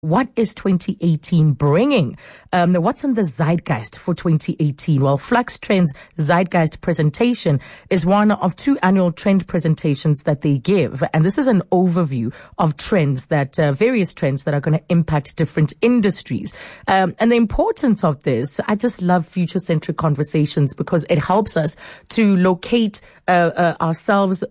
What is 2018 bringing? What's in the zeitgeist for 2018? Well, Flux Trends Zeitgeist presentation is one of two annual trend presentations that they give. And this is an overview of trends various trends that are going to impact different industries. And the importance of this, I just love future-centric conversations because it helps us to locate ourselves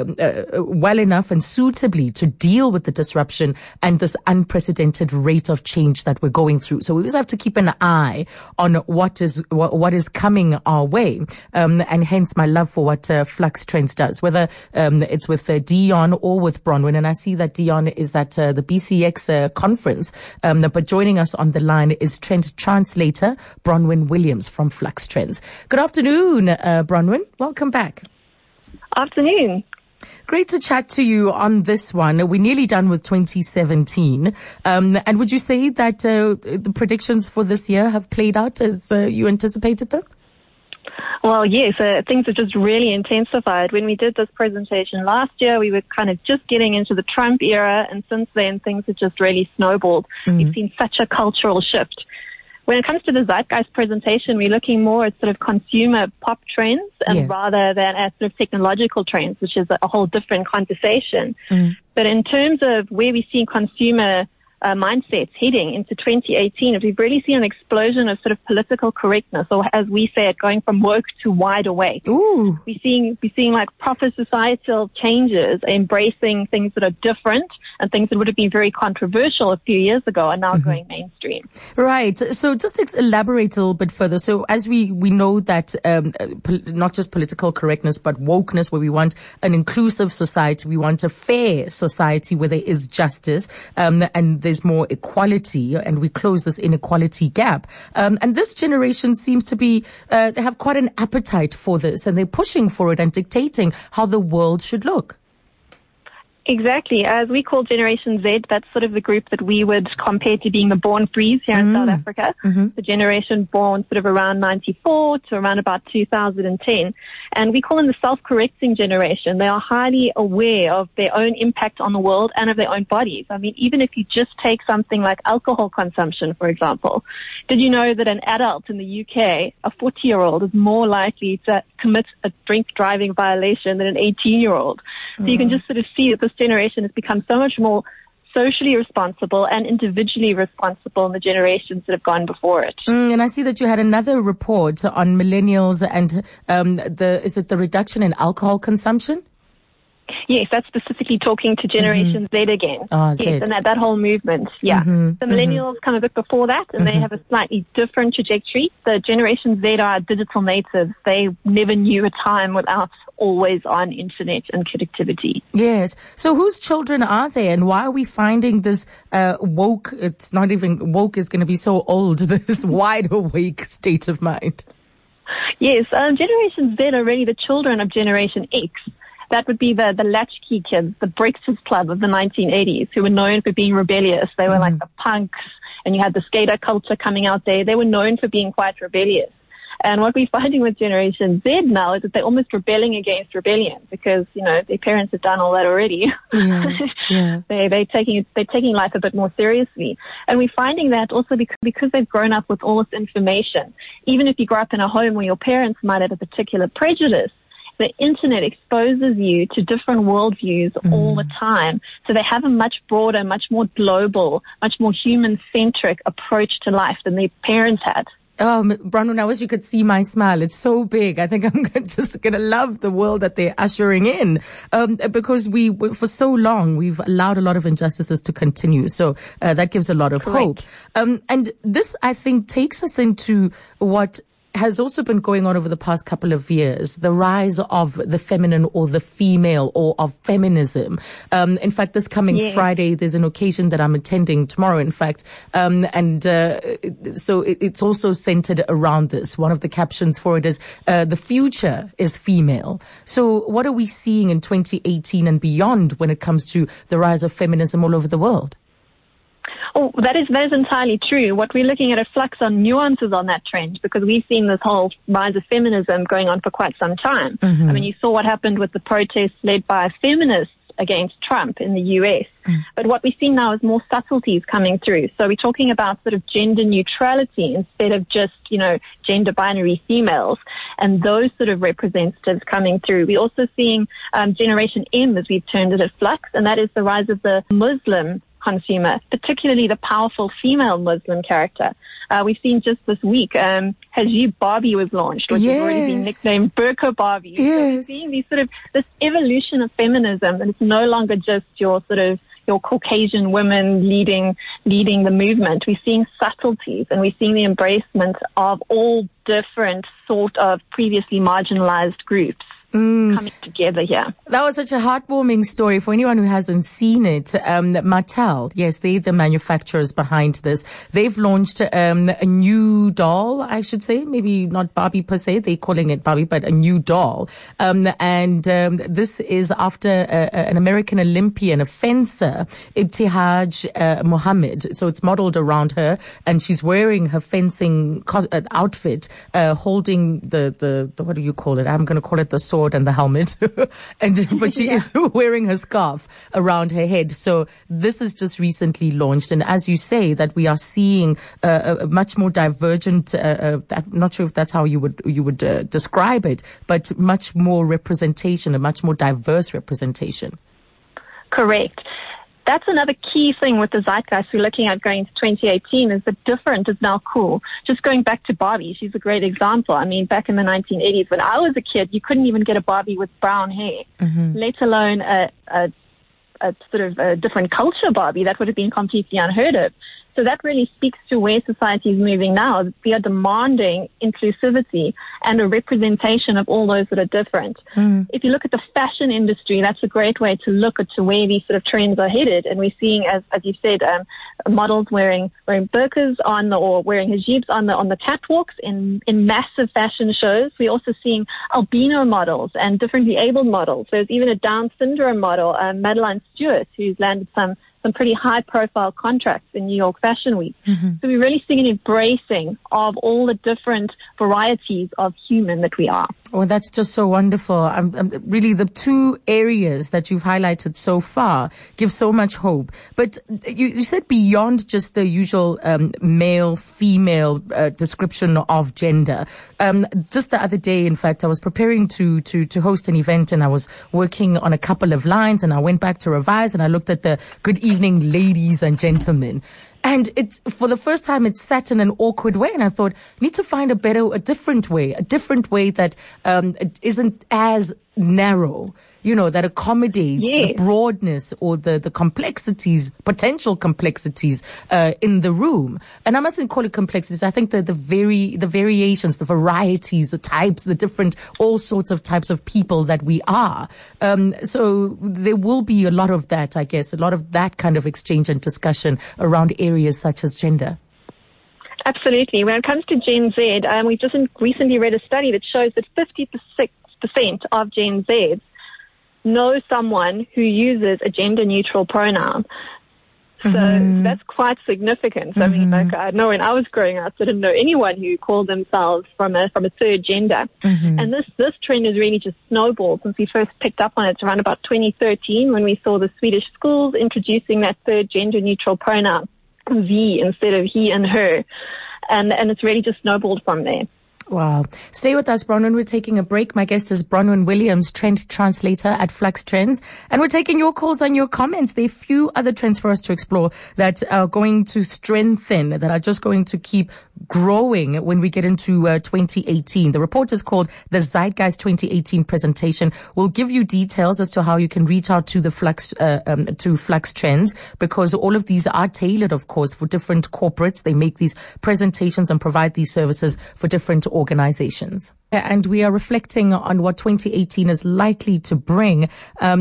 well enough and suitably to deal with the disruption and this unprecedented rate of change that we're going through. So we always have to keep an eye on what is coming our way. And hence my love for what Flux Trends does, whether it's with Dion or with Bronwyn. And I see that Dion is at the BCX conference. But joining us on the line is trend translator Bronwyn Williams from Flux Trends. Good afternoon, Bronwyn. Welcome back. Afternoon. Great to chat to you on this one. We're nearly done with 2017. And would you say that the predictions for this year have played out as you anticipated them? Well, yes, things have just really intensified. When we did this presentation last year, we were kind of just getting into the Trump era, and since then, things have just really snowballed. We've seen such a cultural shift. When it comes to the Zeitgeist presentation, we're looking more at sort of consumer pop trends and rather than at sort of technological trends, which is a whole different conversation. But in terms of where we're seeing consumer mindsets heading into 2018, we've really seen an explosion of sort of political correctness, or as we say it, going from woke to wide awake. Ooh. We're seeing like proper societal changes, embracing things that are different and things that would have been very controversial a few years ago are now going mainstream. Right. So just to elaborate a little bit further. So as we know that not just political correctness, but wokeness, where we want an inclusive society, we want a fair society where there is justice and there's more equality, and we close this inequality gap. And this generation seems to be, they have quite an appetite for this, and they're pushing for it and dictating how the world should look. Exactly. As we call Generation Z, that's sort of the group that we would compare to being the born threes here in South Africa. The generation born sort of around 94 to around about 2010. And we call them the self-correcting generation. They are highly aware of their own impact on the world and of their own bodies. I mean, even if you just take something like alcohol consumption, for example, did you know that an adult in the UK, a 40-year-old, is more likely to commit a drink driving violation than an 18-year-old? So you can just sort of see that this generation has become so much more socially responsible and individually responsible in the generations that have gone before it. And I see that you had another report on millennials and is it the reduction in alcohol consumption? Yes, that's specifically talking to Generation Z again. Z. Yes, and that whole movement, The millennials come a bit before that, and they have a slightly different trajectory. The Generation Z are digital natives. They never knew a time without always on internet and connectivity. Yes. So whose children are they, and why are we finding this woke, it's not even woke is going to be so old, this wide awake state of mind? Yes, Generation Z are really the children of Generation X. That would be the latchkey kids, the Breakfast Club of the 1980s, who were known for being rebellious. They were like the punks, and you had the skater culture coming out there. They were known for being quite rebellious. And what we're finding with Generation Z now is that they're almost rebelling against rebellion because, you know, their parents have done all that already. They're taking life a bit more seriously. And we're finding that also because they've grown up with all this information. Even if you grow up in a home where your parents might have a particular prejudice, the internet exposes you to different worldviews all the time. So they have a much broader, much more global, much more human-centric approach to life than their parents had. Oh, Bronwyn, I wish you could see my smile. It's so big. I think I'm just going to love the world that they're ushering in. Because for so long, we've allowed a lot of injustices to continue. So, that gives a lot of hope. And this, I think, takes us into what has also been going on over the past couple of years, the rise of the feminine or the female or of feminism. In fact, this coming Friday, there's an occasion that I'm attending tomorrow, in fact. So it's also centered around this. One of the captions for it is, the future is female. So what are we seeing in 2018 and beyond when it comes to the rise of feminism all over the world? Oh, that is entirely true. What we're looking at Flux are nuances on that trend because we've seen this whole rise of feminism going on for quite some time. I mean, you saw what happened with the protests led by feminists against Trump in the US. But what we're seeing now is more subtleties coming through. So we're talking about sort of gender neutrality instead of just, gender binary females and those sort of representatives coming through. We're also seeing Generation M, as we've termed it at Flux, and that is the rise of the Muslim consumer, particularly the powerful female Muslim character. We've seen just this week, Hijab Barbie was launched, which has already been nicknamed Burqa Barbie. Yes. So we're seeing this evolution of feminism, and it's no longer just your Caucasian women leading the movement. We're seeing subtleties, and we're seeing the embracement of all different sort of previously marginalized groups coming together here. That was such a heartwarming story for anyone who hasn't seen it. Mattel, yes, they're the manufacturers behind this. They've launched a new doll, I should say, maybe not Barbie per se, they're calling it Barbie, but a new doll. This is after an American Olympian, a fencer, Ibtihaj Muhammad. So it's modeled around her, and she's wearing her fencing outfit, holding the what do you call it? I'm going to call it the sword and the helmet, but she is wearing her scarf around her head. So this is just recently launched, and as you say, that we are seeing a much more divergent. I'm not sure if that's how you would describe it, but much more representation, a much more diverse representation. Correct. That's another key thing with the zeitgeist we're looking at going to 2018 is that different is now cool. Just going back to Barbie, she's a great example. I mean, back in the 1980s, when I was a kid, you couldn't even get a Barbie with brown hair, let alone a sort of a different culture Barbie. That would have been completely unheard of. So that really speaks to where society is moving now. We are demanding inclusivity and a representation of all those that are different. If you look at the fashion industry, that's a great way to look at to where these sort of trends are headed. And we're seeing, as you said, models wearing burqas or wearing hijabs on the catwalks in massive fashion shows. We're also seeing albino models and differently abled models. There's even a Down syndrome model, Madeline Stewart, who's landed some pretty high-profile contracts in New York Fashion Week. So we're really seeing an embracing of all the different varieties of human that we are. Oh, that's just so wonderful. Really, the two areas that you've highlighted so far give so much hope. But you said beyond just the usual male-female description of gender. Just the other day, in fact, I was preparing to host an event, and I was working on a couple of lines, and I went back to revise, and I looked at the good evening, ladies and gentlemen. And for the first time, it sat in an awkward way. And I thought, I need to find a different way that isn't as narrow, that accommodates the broadness or the complexities, potential complexities, in the room. And I mustn't call it complexities. I think the variations, the varieties, the types, the different, all sorts of types of people that we are. So there will be a lot of that, I guess, a lot of that kind of exchange and discussion around areas such as gender. Absolutely. When it comes to Gen Z, we just recently read a study that shows that 56% of Gen Z know someone who uses a gender-neutral pronoun. So that's quite significant. I mean, I know when I was growing up, I didn't know anyone who called themselves from a third gender. And this trend has really just snowballed since we first picked up on it around about 2013 when we saw the Swedish schools introducing that third gender-neutral pronoun, V, instead of he and her. And it's really just snowballed from there. Wow. Stay with us, Bronwyn. We're taking a break. My guest is Bronwyn Williams, trend translator at Flux Trends. And we're taking your calls and your comments. There are a few other trends for us to explore that are going to strengthen, that are just going to keep growing when we get into 2018. The report is called the Zeitgeist 2018 presentation. We'll give you details as to how you can reach out to the Flux Trends, because all of these are tailored, of course, for different corporates. They make these presentations and provide these services for different organizations. And we are reflecting on what 2018 is likely to bring.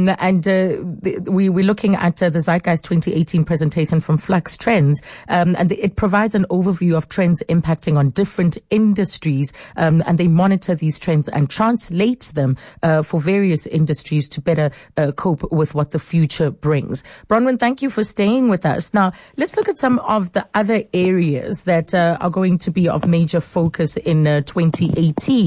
We're looking at the Zeitgeist 2018 presentation from Flux Trends. And it provides an overview of trends impacting on different industries. And they monitor these trends and translate them for various industries to better cope with what the future brings. Bronwyn, thank you for staying with us. Now, let's look at some of the other areas that are going to be of major focus in 2018.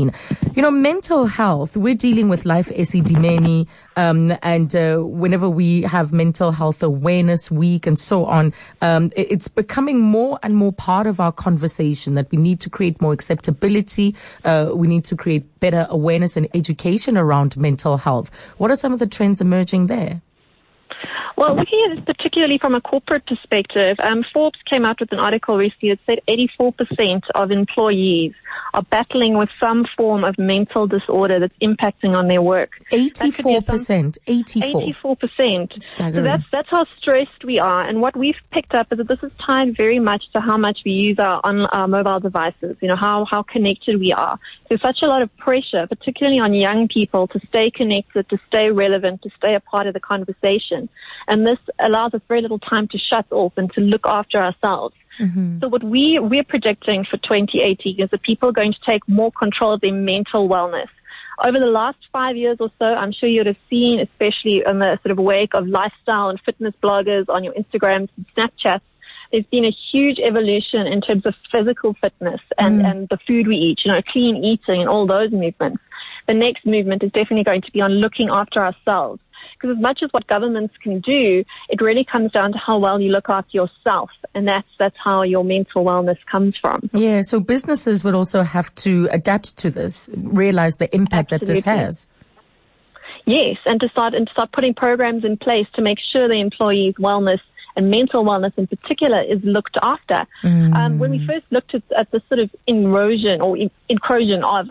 2018. Mental health, we're dealing with Life Esidimeni, and whenever we have Mental Health Awareness Week and so on, it's becoming more and more part of our conversation that we need to create more acceptability. We need to create better awareness and education around mental health. What are some of the trends emerging there? Well, looking at it particularly from a corporate perspective, Forbes came out with an article recently that said 84% of employees are battling with some form of mental disorder that's impacting on their work. 84%. 84%. Staggering. So that's how stressed we are. And what we've picked up is that this is tied very much to how much we use our mobile devices, how connected we are. There's such a lot of pressure, particularly on young people, to stay connected, to stay relevant, to stay a part of the conversation. And this allows us very little time to shut off and to look after ourselves. So what we're projecting for 2018 is that people are going to take more control of their mental wellness. Over the last 5 years or so, I'm sure you'd have seen, especially in the sort of wake of lifestyle and fitness bloggers on your Instagrams and Snapchats, there's been a huge evolution in terms of physical fitness and the food we eat, clean eating and all those movements. The next movement is definitely going to be on looking after ourselves. Because as much as what governments can do, it really comes down to how well you look after yourself. And that's how your mental wellness comes from. Yeah, so businesses would also have to adapt to this, realize the impact that this has. Yes, and to start putting programs in place to make sure the employees' wellness and mental wellness in particular is looked after. When we first looked at this sort of incursion of,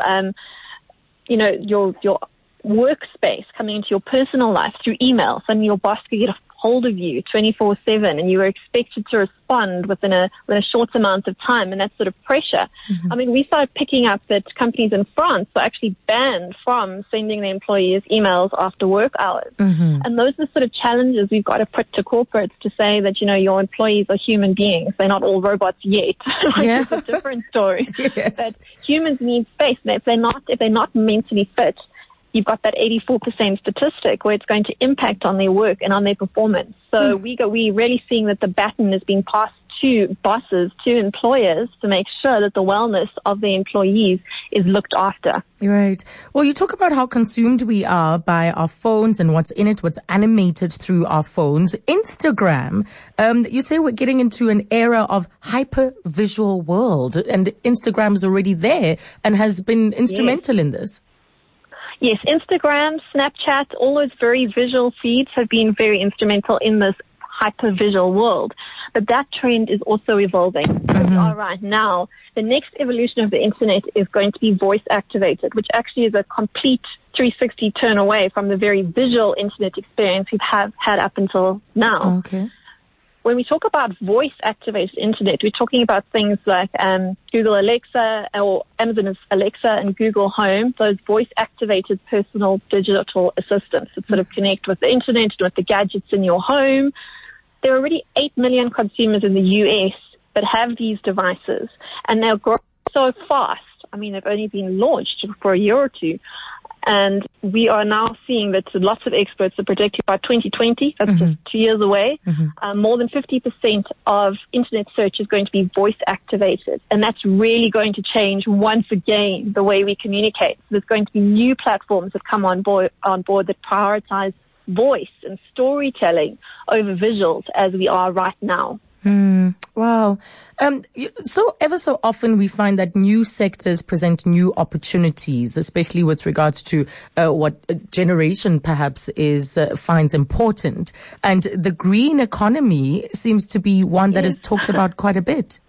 your workspace coming into your personal life through email, suddenly your boss could get a hold of you 24/7 and you were expected to respond within a short amount of time, and that sort of pressure. I mean, we started picking up that companies in France are actually banned from sending their employees emails after work hours. And those are the sort of challenges we've got to put to corporates to say that, your employees are human beings. They're not all robots yet. It's a different story. Yes. But humans need space, and if they're not mentally fit, you've got that 84% statistic where it's going to impact on their work and on their performance. So we're really seeing that the baton is being passed to bosses, to employers, to make sure that the wellness of the employees is looked after. Right. Well, you talk about how consumed we are by our phones and what's in it, what's animated through our phones. Instagram, you say we're getting into an era of hyper-visual world, and Instagram's already there and has been instrumental in this. Yes, Instagram, Snapchat, all those very visual feeds have been very instrumental in this hyper-visual world. But that trend is also evolving. We are right now. The next evolution of the internet is going to be voice-activated, which actually is a complete 360 turn away from the very visual internet experience we've had up until now. Okay. When we talk about voice-activated internet, we're talking about things like Google Alexa or Amazon Alexa and Google Home, those voice-activated personal digital assistants that sort of connect with the internet and with the gadgets in your home. There are already 8 million consumers in the US that have these devices, and they're growing so fast. I mean, they've only been launched for a year or two. And we are now seeing that lots of experts are predicting by 2020, that's just 2 years away, more than 50% of internet search is going to be voice activated. And that's really going to change once again the way we communicate. So there's going to be new platforms that come on board that prioritize voice and storytelling over visuals as we are right now. Wow. So ever so often we find that new sectors present new opportunities, especially with regards to what a generation perhaps finds important. And the green economy seems to be one that is talked about quite a bit.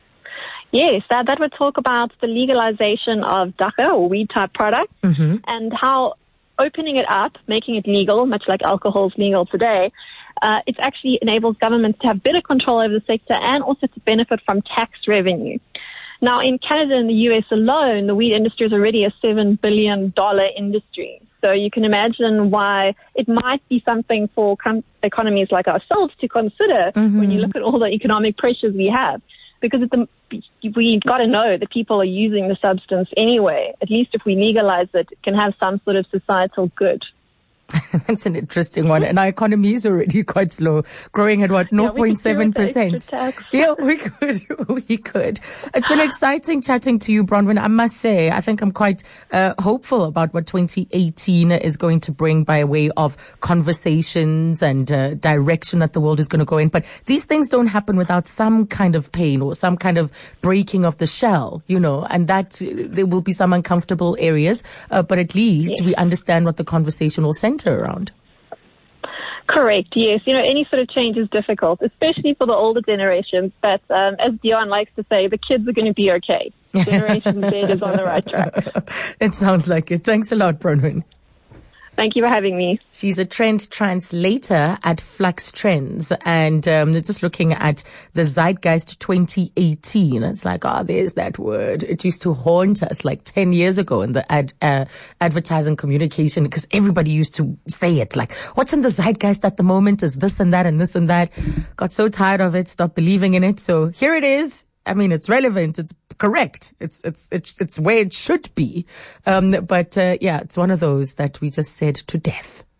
Yes, that would talk about the legalization of dacha or weed type products and how opening it up, making it legal, much like alcohol is legal today, it actually enables governments to have better control over the sector and also to benefit from tax revenue. Now, in Canada and the US alone, the weed industry is already a $7 billion industry. So you can imagine why it might be something for economies like ourselves to consider when you look at all the economic pressures we have. Because we've got to know that people are using the substance anyway. At least if we legalize it, it can have some sort of societal good. That's an interesting one. And our economy is already quite slow, growing at what, 0.7%. Yeah, we could. It's been exciting chatting to you, Bronwyn. I must say, I think I'm quite hopeful about what 2018 is going to bring by way of conversations and direction that the world is going to go in. But these things don't happen without some kind of pain or some kind of breaking of the shell, and that there will be some uncomfortable areas. But at least we understand what the conversation will center around. Correct, yes. Any sort of change is difficult, especially for the older generations. But as Dion likes to say, the kids are going to be okay. Generation Z is on the right track. It sounds like it. Thanks a lot, Bronwyn. Thank you for having me. She's a trend translator at Flux Trends, and just looking at the Zeitgeist 2018. It's like, there's that word. It used to haunt us like 10 years ago in the advertising communication, because everybody used to say it like, what's in the Zeitgeist at the moment is this and that and this and that. Got so tired of it, stopped believing in it. So here it is. I mean, it's relevant. It's correct. It's where it should be. But it's one of those that we just said to death.